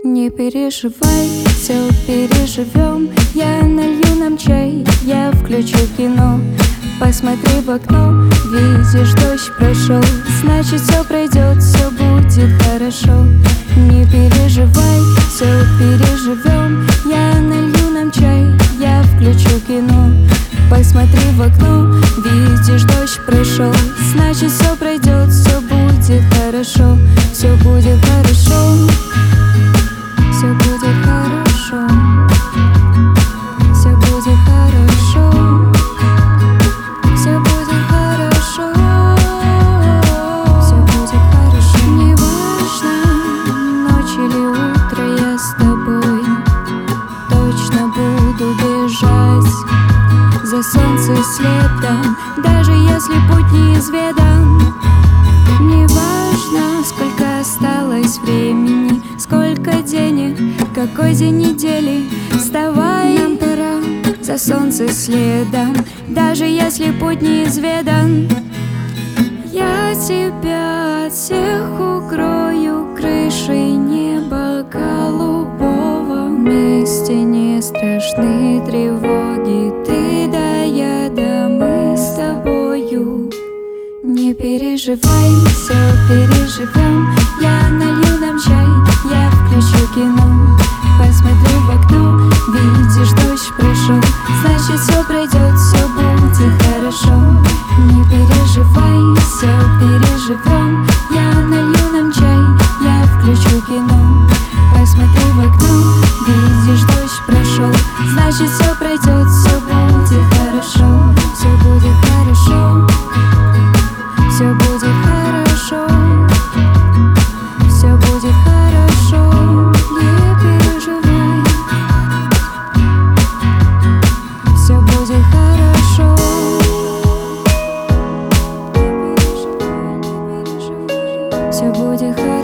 Не переживай, все переживем. Я налью нам чай, я включу кино. Посмотри в окно, видишь, дождь прошел. Значит, все пройдет, все будет хорошо. Не переживай, все переживем. Я налью нам чай, я включу кино. Посмотри в окно, видишь, дождь прошел. Значит, все пройдет, все будет хорошо. Все будет хорошо. Все будет хорошо. Все будет хорошо. Все будет хорошо. Все будет хорошо. Не важно, ночь или утро, я с тобой точно буду бежать за солнце следом, даже если путь неизведан. Не важно, сколько осталось времени, сколько денег, какой день недели. Вставай, нам пора за солнце следом, даже если путь неизведан. Я тебя от всех укрою крышей неба голубого. Вместе не страшны тревоги, ты да я, да мы с тобою. Не переживай, все переживем. Я налью нам чай, я включу кино. Посмотри в окно, видишь, дождь прошел. Значит, все пройдет, все будет хорошо. Не переживай, все переживем. Я налью нам чай, я включу кино. Посмотри в окно, видишь, дождь прошел. Значит, все пройдет, все будет хорошо. Все будет хорошо. Все будет хорошо. Все будет хорошо. Не переживай. Все будет хорошо. Все будет хорошо.